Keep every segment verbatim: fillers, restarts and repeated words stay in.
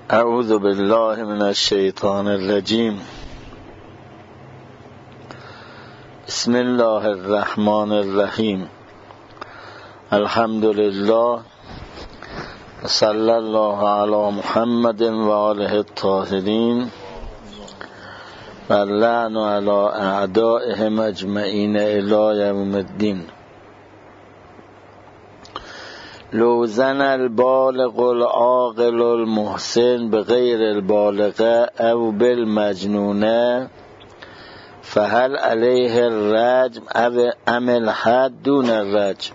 اعوذ بالله من الشیطان الرجیم. بسم الله الرحمن الرحیم. الحمد لله صلی الله علی محمد و آله الطاهرین و لعن علی اعدائهم اجمعین الی یوم الدین. لو زن البالغ العاقل المحسن بغیر البالغه او بالمجنونه فهل علیه الرجم او ام الحد دون الرجم؟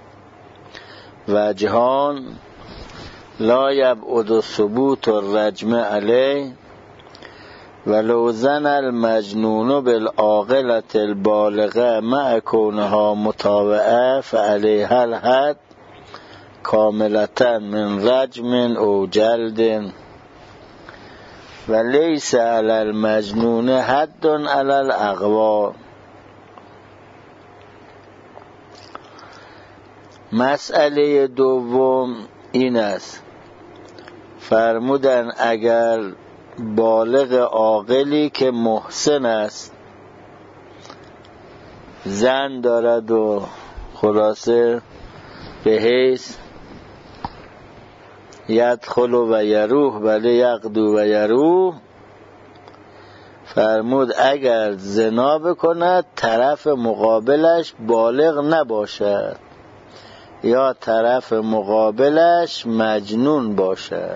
وجهان لا یبعد ثبوت الرجم علیه ولو زن المجنون بالعاقلة البالغه مع کونها مطاوعه فعلیها الحد کاملتا من رجم او جلد و لیس علی المجنون حد علی الاغوا. مسئله دوم این است، فرمودن اگر بالغ عاقلی که محسن است، زن دارد و خلاصه به حیث یدخل و یروح ولی یقدو و یروح، فرمود اگر زنا بکند طرف مقابلش بالغ نباشد یا طرف مقابلش مجنون باشد.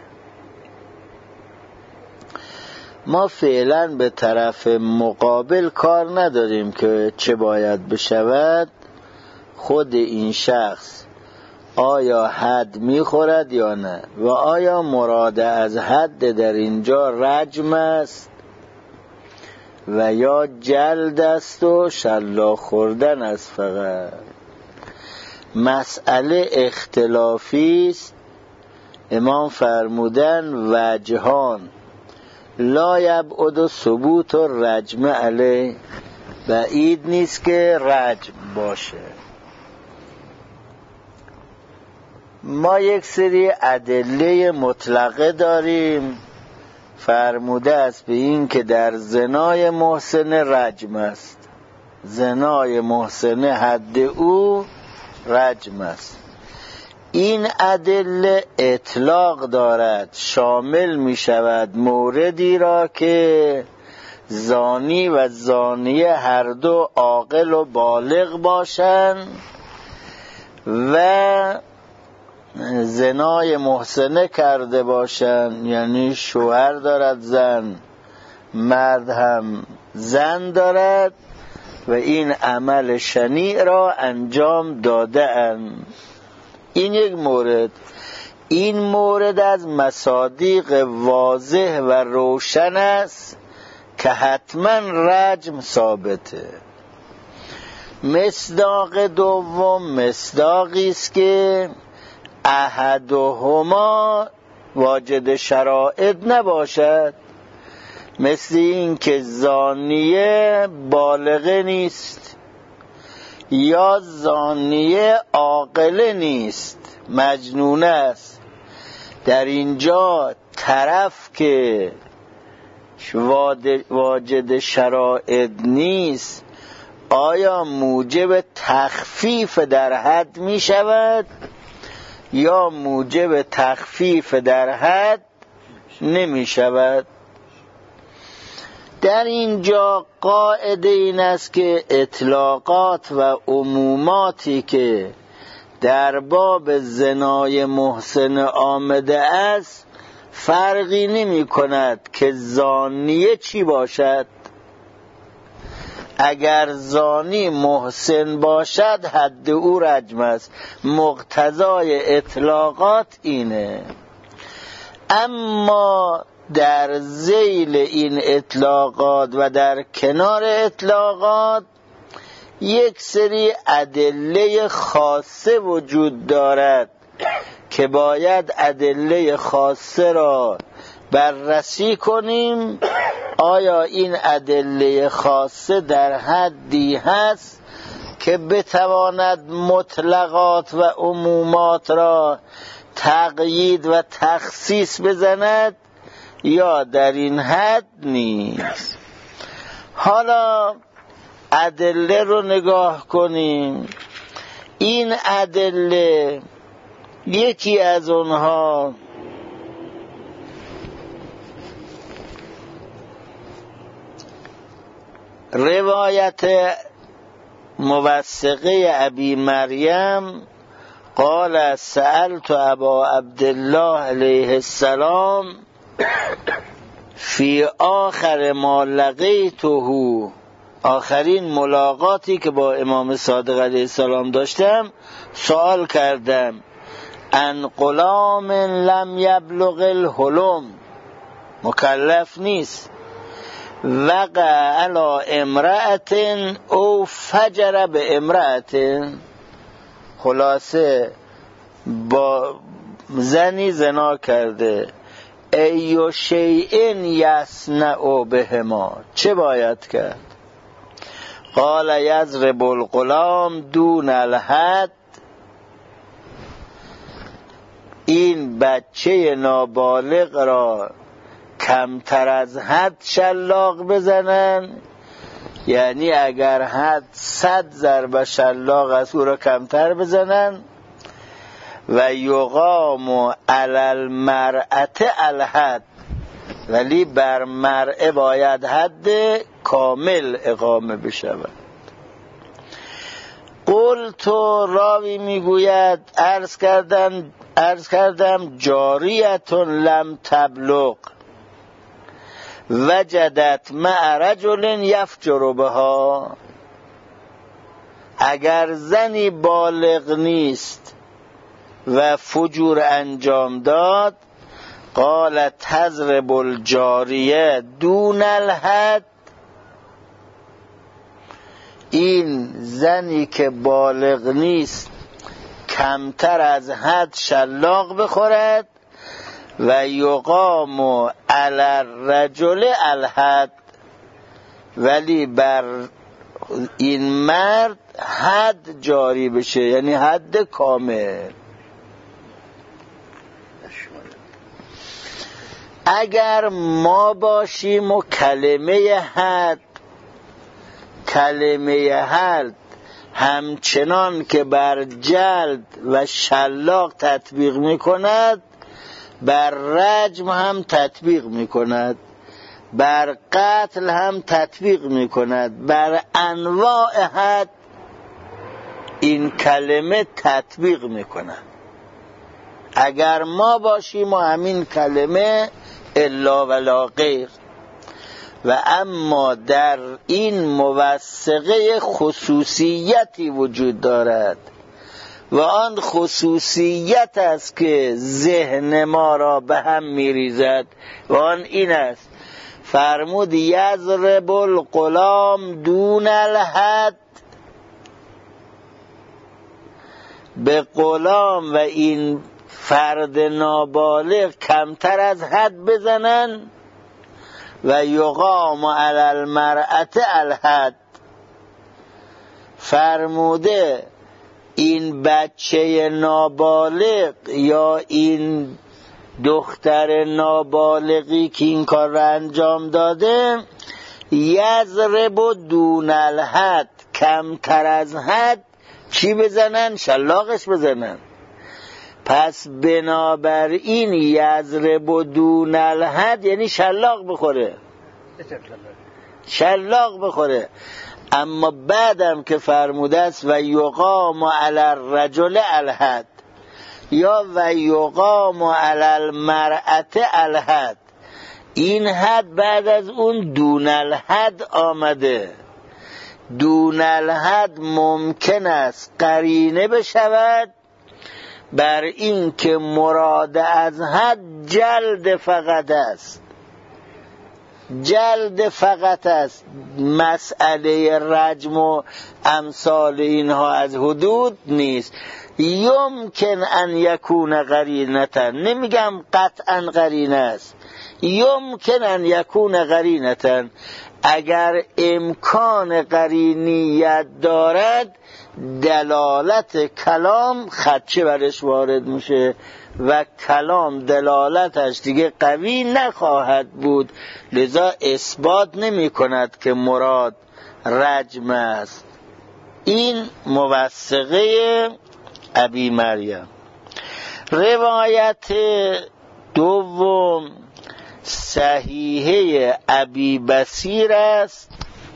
ما فعلا به طرف مقابل کار نداریم که چه باید بشود، خود این شخص آیا حد میخورد یا نه و آیا مراد از حد در اینجا رجم است و یا جلد است و شلاق خوردن است. فقط مسئله اختلافی است. امام فرمودن وجهان لا یبعد ثبوت الرجم علیه، بعید نیست که رجم باشه. ما یک سری ادله مطلقه داریم فرموده است به این که در زنای محسن رجم است، زنای محسن حد او رجم است. این ادله اطلاق دارد، شامل می شود موردی را که زانی و زانیه هر دو عاقل و بالغ باشند و زنای محسنه کرده باشند، یعنی شوهر دارد زن، مرد هم زن دارد و این عمل شنیع را انجام داده اند. این یک مورد. این مورد از مصادیق واضح و روشن است که حتما رجم ثابته. مصداق دوم مصداقی است که احدهما واجد شرائط نباشد، مثل این که زانیه بالغه نیست یا زانیه عاقله نیست، مجنونه است. در اینجا طرف که واجد شرائط نیست آیا موجب تخفیف در حد می شود یا موجب تخفیف در حد نمی شود؟ در اینجا قاعده این است که اطلاقات و عموماتی که در باب زنای محسن آمده است فرقی نمی کند که زانیه چی باشد. اگر زانی محسن باشد حد او رجم است، مقتضای اطلاقات اینه. اما در ذیل این اطلاقات و در کنار اطلاقات یک سری ادله خاصه وجود دارد که باید ادله خاصه را بررسی کنیم. آیا این ادله خاصه در حدی هست که بتواند مطلقات و عمومات را تقیید و تخصیص بزند یا در این حد نیست. حالا ادله رو نگاه کنیم. این ادله یکی از اونها روایت موثقه ابی مریم قال سألت ابا عبدالله علیه السلام فی آخر ما لقیته، آخرین ملاقاتی که با امام صادق علیه السلام داشتم سوال کردم ان غلام لم یبلغ الحلم، مکلف نیست، وقع علی امرأت او فجر به امرأت، خلاصه با زنی زنا کرده، ایو شیئن یصنع بهما، چه باید کرد؟ قال یضرب الغلام دون الحد، این بچه نابالغ را کمتر از حد شلاق بزنن، یعنی اگر حد صد ضربه شلاق از او را کمتر بزنن. و یقام علی المرأة الحد، ولی بر مرأه باید حد کامل اقامه بشود. قلت، راوی میگوید عرض کردم عرض کردم جاریتون لم تبلغ وجدت مع رجل یفجر بها، اگر زنی بالغ نیست و فجور انجام داد، قال تضرب الجاریه دون الحد، این زنی که بالغ نیست کمتر از حد شلاق بخورد. و یقام علی الرجل الحد، ولی بر این مرد حد جاری بشه، یعنی حد کامل. اگر ما باشیم و کلمه حد کلمه حد همچنان که بر جلد و شلاق تطبیق می کند، بر رجم هم تطبیق می کند، بر قتل هم تطبیق می کند، بر انواع حد این کلمه تطبیق می کند. اگر ما باشیم و همین کلمه الا ولا غیر. و اما در این موثقه خصوصیتی وجود دارد و آن خصوصیت است که ذهن ما را به هم میریزد و آن این است، فرمود یضرب الغلام دون الحد، به غلام و این فرد نابالغ کمتر از حد بزنن. و یقام علی المرأة الحد، فرموده این بچه نابالغ یا این دختر نابالغی که این کار را انجام داده، یضرب دون الحد، کمتر از حد چی بزنن؟ شلاقش بزنن. پس بنابراین یضرب دون الحد یعنی شلاق بخوره، شلاق بخوره. اما بعدم که فرموده است و یقام علی الرجل الحد یا و یقام علی المرأة الحد، این حد بعد از اون دون الحد آمده. دون الحد ممکن است قرینه بشود بر این که مراد از حد جلد فقط است، جلد فقط است. مسئله رجم و امثال اینها از حدود نیست. یمکن ان یکون قرینتا، نمیگم قطعا قرینه است، یمکن ان یکون قرینتا، اگر امکان قرینیت دارد دلالت کلام خدشه برش وارد میشه و کلام دلالتش دیگه قوی نخواهد بود، لذا اثبات نمی کند که مراد رجم است. این موثقه ابی مریم. روایت دوم صحیحه ابی بصیر است.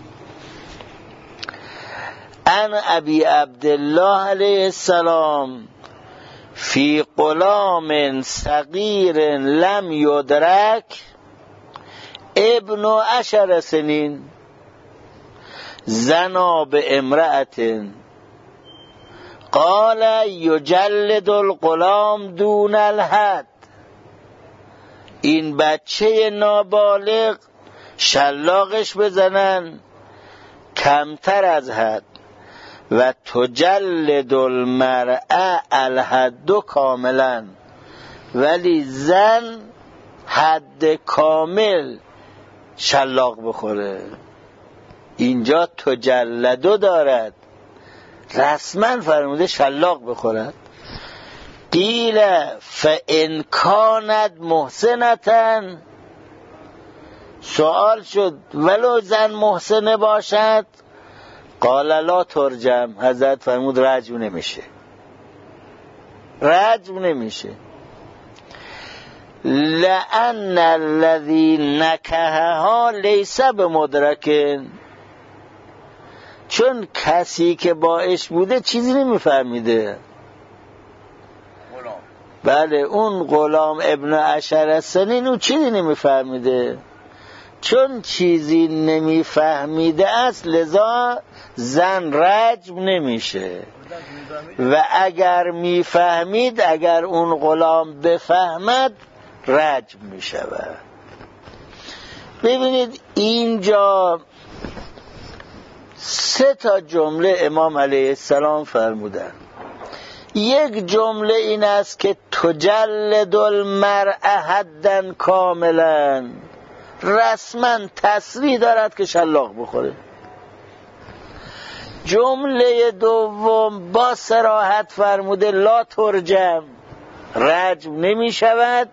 ان ابی عبدالله علیه السلام فی غلام صغیر لم یدرک ابن عشر سنین زنا به امرأت قال یجلد الغلام دون الحد. این بچه نابالغ شلاقش بزنن کمتر از حد و تجلد المرأة الحد کاملا، ولی زن حد کامل شلاق بخوره. اینجا تجلدو دارد، رسما فرموده شلاق بخورد. قیل فان کانت محسنتن، سوال شد ولو زن محسنه باشد؟ قال لا ترجم، حضرت فرمود رجم نمیشه، رجم نمیشه. لأن الذی نکحها لیس بمدرک، چون کسی که باش بوده چیزی نمیفهمیده. بله اون غلام ابن عشر سنین اون چیزی نمیفهمیده، چون چیزی نمیفهمیده است لذا زن رجم نمیشه. و اگر میفهمید، اگر اون غلام بفهمد رجم میشود. ببینید اینجا سه تا جمله امام علیه السلام فرمودن. یک جمله این است که تجلد المرأة حداً کاملا، رسما تصریح دارد که شلاق بخوره. جمله دوم با صراحت فرموده لا ترجم، رجم نمی شود.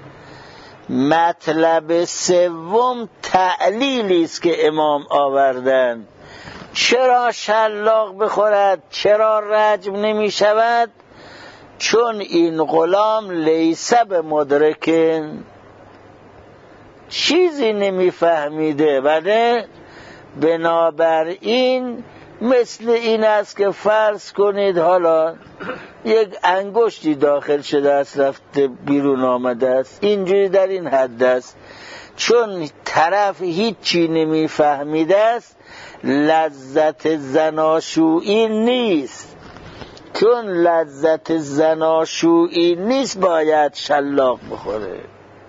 مطلب سوم تعلیلی است که امام آوردن، چرا شلاق بخورد، چرا رجم نمی شود؟ چون این غلام لیس بمدرکن، چیزی نمی فهمیده. بله بنابراین مثل این است که فرض کنید حالا یک انگشتی داخل شده است رفته بیرون آمده است، اینجوری در این حد است. چون طرف هیچی نمی فهمیده است، لذت زناشویی نیست. چون لذت زناشویی نیست باید شلاق بخوره.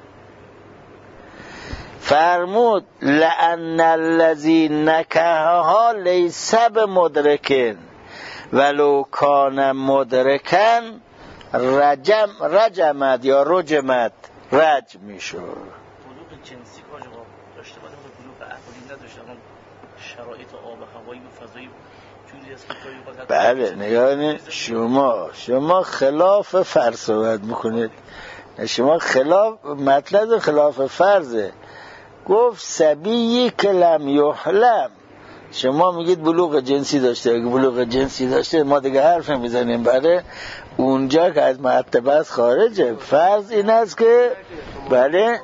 فرمود لأن الذی نکحها لیس بمدرک ولو کان مدرکا رجم رجمت یا رجمت رجم میشد. بلوغ جنسی که آقا داشته باشه و بلوغ عقلی نداشته، اما شرایط آب و هوایی و فضایی جوری است که بله نگاه شما شما خلاف فرض صحبت میکنید. شما خلاف مطلب خلاف فرضه. گفت سبیی که لم یحلم، شما میگید بلوغ جنسی داشته. اگه بلوغ جنسی داشته ما دیگه حرف نمیزنیم. بله اونجا که از مرتبه است خارجه. فرض این است که بله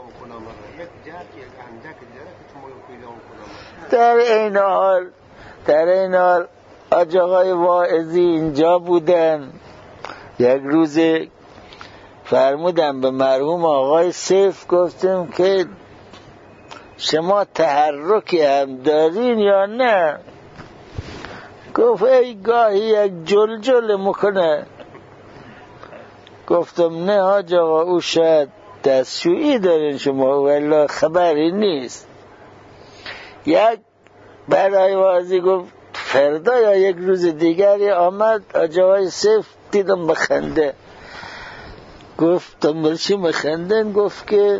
در این حال در این حال آج آقای واعظی اینجا بودن. یک روز فرمودم به مرحوم آقای سیف، گفتم که شما تحرکی هم دارین یا نه؟ گفت ای گاهی یک جل جل میکنه. گفتم نه حاج آقا او شاید دستشویی دارین شما ولی خبری نیست. یک برای وازی گفت فردا یا یک روز دیگری آمد حاج آقای سیف، دیدم بخنده. گفتم برچی مخندن؟ گفت که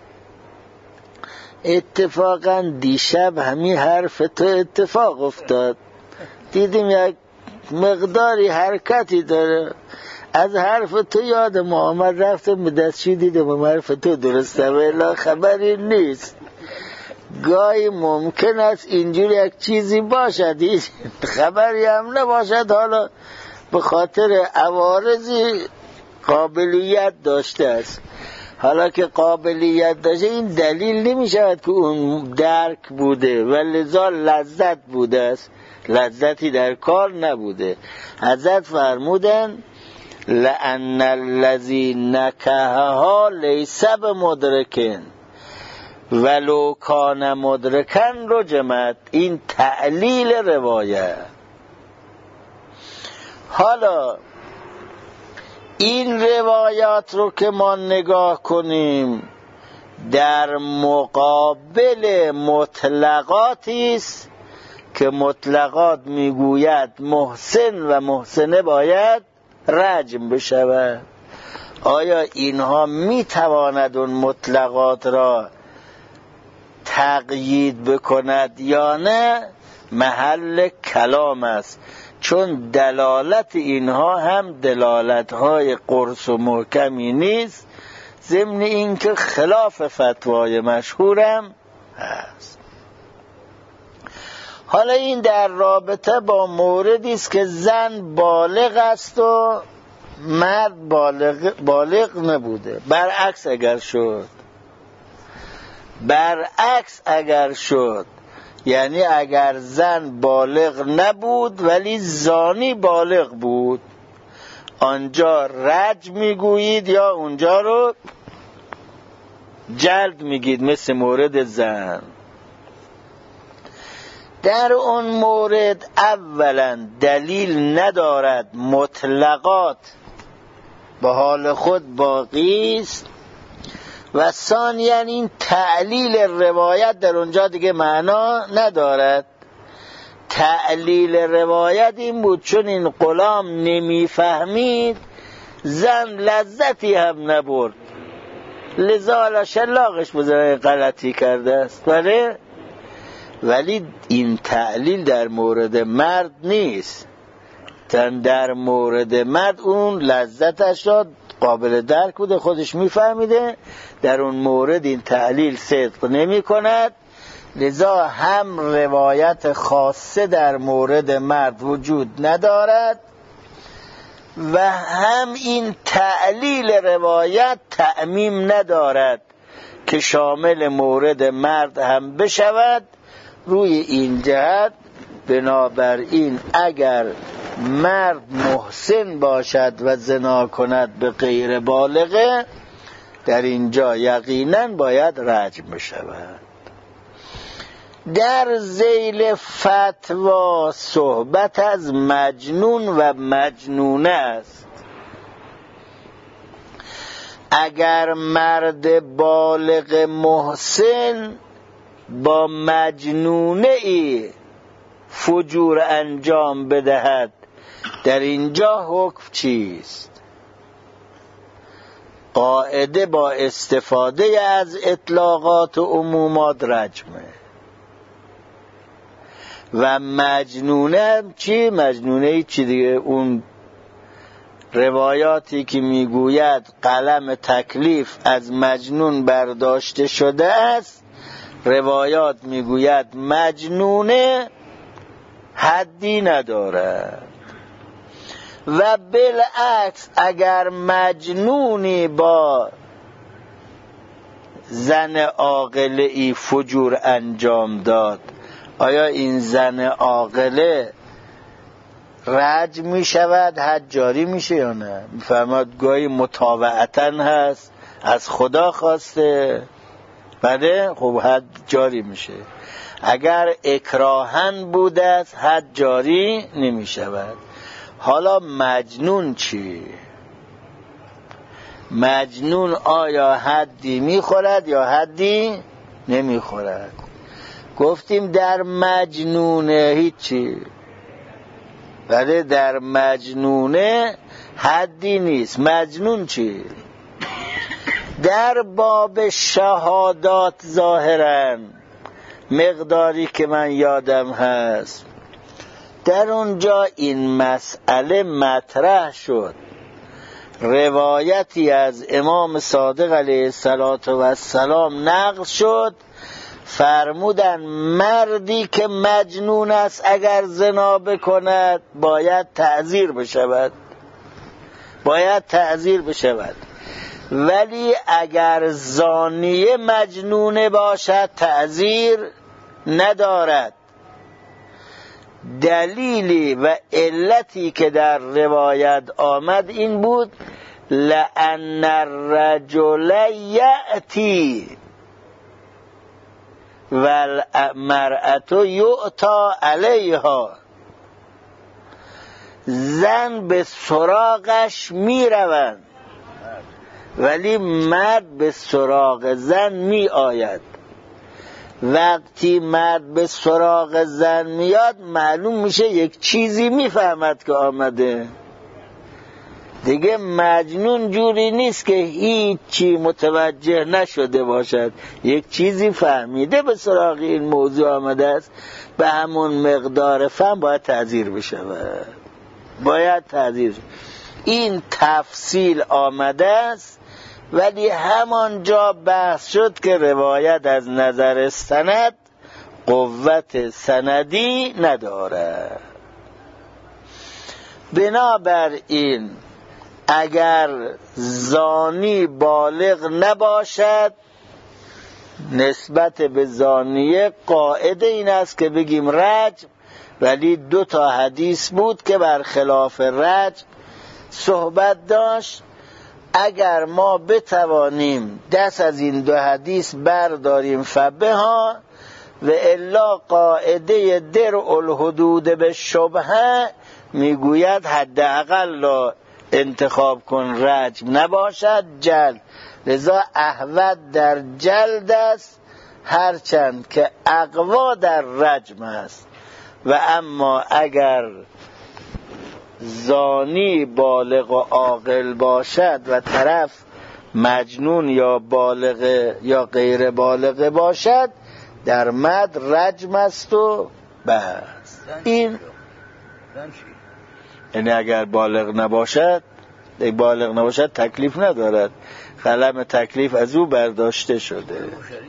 اتفاقا دیشب همین حرف تو اتفاق افتاد، دیدیم یک مقداری حرکتی داره. از حرف تو یاد محمد رفتم به دستشوی دیدم حرف تو درسته ولی خبری نیست. گاهی ممکن است اینجور یک چیزی باشد خبری هم نباشد، حالا به خاطر عوارضی قابلیت داشته است. حالا که قابلیت داشته این دلیل نمی شود که اون درک بوده و لذا لذت بوده است، لذتی در کار نبوده. حضرت فرمودن لأن الذی نکهها لیس بمدرکن ولو کان مدرکن رجمت. این تعلیل روایت. حالا این روایات رو که ما نگاه کنیم در مقابل مطلقاتی است که مطلقات میگوید محسن و محسنه باید رجم بشود. آیا اینها میتواند اون مطلقات را تقیید بکند یا نه؟ محل کلام است، چون دلالت اینها هم دلالت های قرص و محکمی نیست، ضمن اینکه خلاف فتوای مشهورم هست. حالا این در رابطه با موردی است که زن بالغ است و مرد بالغ, بالغ نبوده. برعکس اگر شد برعکس اگر شد یعنی اگر زن بالغ نبود ولی زانی بالغ بود، آنجا رجم میگویید یا اونجا رو جلد میگید، مثل مورد زن. در اون مورد اولا دلیل ندارد، مطلقات به حال خود باقی است، و ثانیاً این تعلیل روایت در اونجا دیگه معنا ندارد. تعلیل روایت این بود چون این غلام نمیفهمید، زن لذتی هم نبرد، لذا شلاقش بزنه غلطی کرده است. ولی ولی این تعلیل در مورد مرد نیست. تن در مورد مرد اون لذتش را قابل درک بوده، خودش میفهمیده، در اون مورد این تعلیل صدق نمی کند، لذا هم روایت خاصه در مورد مرد وجود ندارد و هم این تعلیل روایت تعمیم ندارد که شامل مورد مرد هم بشود. روی این جهت بنابراین اگر مرد محسن باشد و زنا کند به غیر بالغه، در اینجا یقینا باید رجم بشود. در ذیل فتوا صحبت از مجنون و مجنونه است. اگر مرد بالغ محسن با مجنونه ای فجور انجام بدهد، در اینجا حکم چیست؟ قاعده با استفاده از اطلاقات و عمومات رجمه. و مجنونه چی؟ مجنونه چی دیگه؟ اون روایاتی که میگوید قلم تکلیف از مجنون برداشته شده است، روایات میگوید مجنونه حدی ندارد. و بالعکس اگر مجنونی با زن عاقله فجور انجام داد، آیا این زن عاقله رجم می شود، حد جاری میشه یا نه؟ میفهمد گاهی مطاوعتاً هست، از خدا خواسته، بله خب حد جاری میشه. اگر اکراهن بوده است حد جاری نمی شود. حالا مجنون چی؟ مجنون آیا حدی میخورد یا حدی نمیخورد؟ گفتیم در مجنونه هیچی، ولی در مجنونه حدی نیست. مجنون چی؟ در باب شهادات ظاهراً مقداری که من یادم هست در اونجا این مسئله مطرح شد روایتی از امام صادق علیه السلام نقل شد، فرمودن مردی که مجنون است اگر زنا بکند باید تعزیر بشود، باید تعزیر بشود، ولی اگر زانیه مجنون باشد تعزیر ندارد. دلیلی و علتی که در روایت آمد این بود لأن الرجل یأتی والمرأة یؤتی علیها، زن به سراغش می روند ولی مرد به سراغ زن می آید. وقتی مرد به سراغ زن میاد معلوم میشه یک چیزی میفهمد که آمده دیگه. مجنون جوری نیست که هیچی متوجه نشده باشد، یک چیزی فهمیده به سراغ این موضوع آمده است، به همون مقدار فهم باید تعزیر بشود، باید تعزیر. این تفصیل آمده است، ولی همانجا بحث شد که روایت از نظر سند قوت سندی ندارد. بنابراین اگر زانی بالغ نباشد، نسبت به زانیه قاعده این است که بگیم رجم، ولی دو تا حدیث بود که برخلاف رجم صحبت داشت. اگر ما بتوانیم دست از این دو حدیث برداریم فبها، و الا قاعده درء الحدود به شبهه میگوید حداقل را انتخاب کن رجم نباشد جلد، لذا احوط در جلد است هرچند که اقوا در رجم است. و اما اگر زانی بالغ و عاقل باشد و طرف مجنون یا بالغ یا غیر بالغ باشد، در مد رجم است و بس. این یعنی اگر بالغ نباشد، بالغ نباشد تکلیف ندارد، قلم تکلیف از او برداشته شده.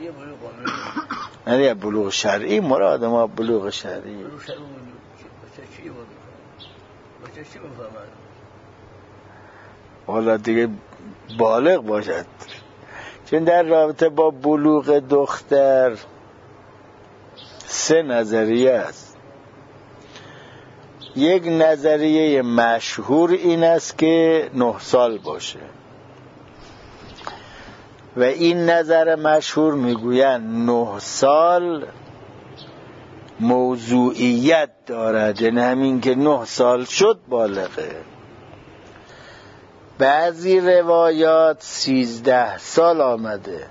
نه بلوغ شرعی، مراد ما بلوغ شرعی. حالا دیگه بالغ باشد، چون در رابطه با بلوغ دختر سه نظریه است. یک نظریه مشهور این است که نه سال باشه، و این نظر مشهور میگویند نه سال موضوعیت دارد، یعنی همین که نه سال شد بالغه. بعضی روایات سیزده سال آمده،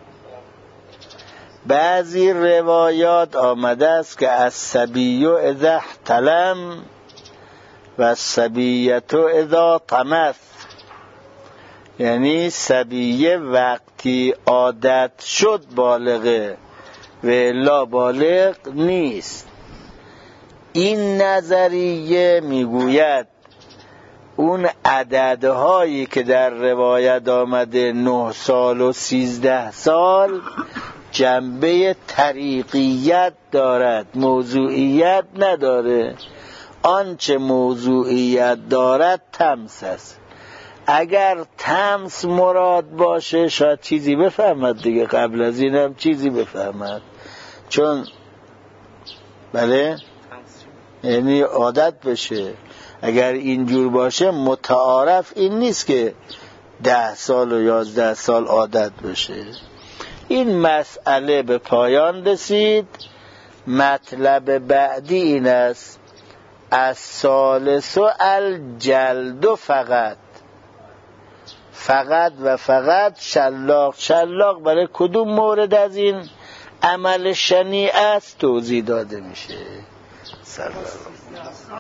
بعضی روایات آمده است که الصبی اذا احتلم و الصبیة اذا طمث، یعنی صبیه وقتی عادت شد بالغه و الا بالغ نیست. این نظریه میگوید اون عددهایی که در روایت آمده نه سال و سیزده سال جنبه طریقیت دارد، موضوعیت نداره. آنچه موضوعیت دارد تمس است. اگر تمس مراد باشه شاید چیزی بفهمد دیگه، قبل از این هم چیزی بفهمد، چون بله یعنی عادت بشه. اگر اینجور باشه متعارف این نیست که ده سال و یازده سال عادت بشه. این مسئله به پایان رسید. مطلب بعدی این است از ثالث الجلد فقط، فقط و فقط شلاق شلاق برای کدوم مورد از این عمل شنیع است توضیح داده میشه. سلام.